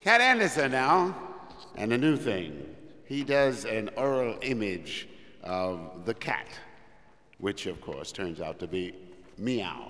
Cat Anderson now, and a new thing. He does an oral image of the cat, which of course turns out to be meow.